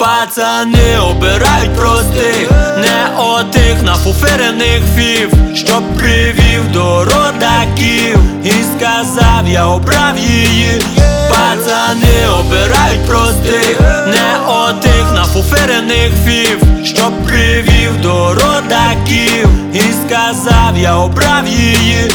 Пацани обирають простих, не отих нафуфирених фів, щоб привів до родаків і сказав, я обрав її. Пацани обирають простих, не отих нафуфирених фів, щоб привів до родаків і сказав, я обрав її.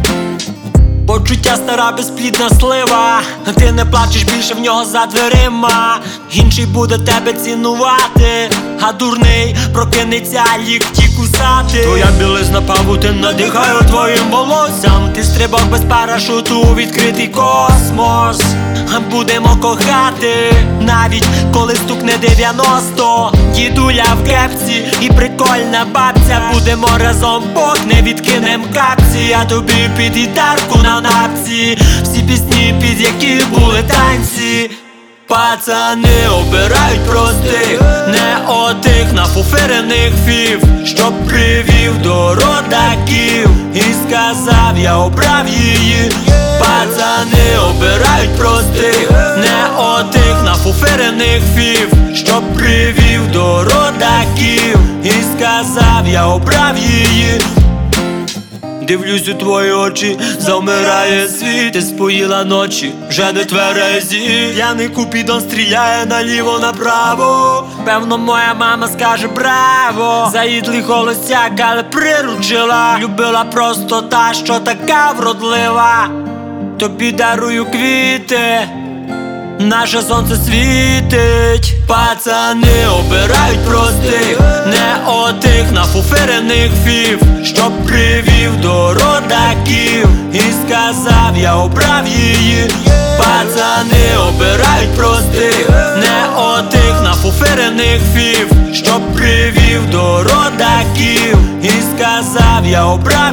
Почуття стара безплідна слива, ти не плачеш більше в нього за дверима. Інший буде тебе цінувати, а дурний прокинеться лікті кусати. Твоя білизна павутин надихає твоїм волоссям. Ти стрибок без парашуту у відкритий космос. Будемо кохати, навіть коли стукне 90. Дідуля в кепці і прикольна бабця. Будемо разом, Бог не відкинем капці. Я тобі під гітарку на напці, всі пісні, під які були танці. Пацани обирають простих, не отих нафуфирених фів, щоб привів до родаків і сказав, я обрав її. Пацани обирають простих, не отих нафуфирених фів, щоб привів до родаків і сказав, я обрав її. Дивлюсь у твої очі, завмирає світ. Ти споїла ночі, вже не тверезі. П'яний купідон стріляє наліво направо. Певно моя мама скаже браво. Заїдлий холостяк, але приручила. Любила просто та, що така вродлива. Тобі дарую квіти, наше сонце світить. Пацани обирають простих, не отих нафуфирених фів, щоб привів до родаків і сказав, я обрав її. Пацани обирають простих, не отих нафуфирених фів, щоб привів до родаків і сказав, я обрав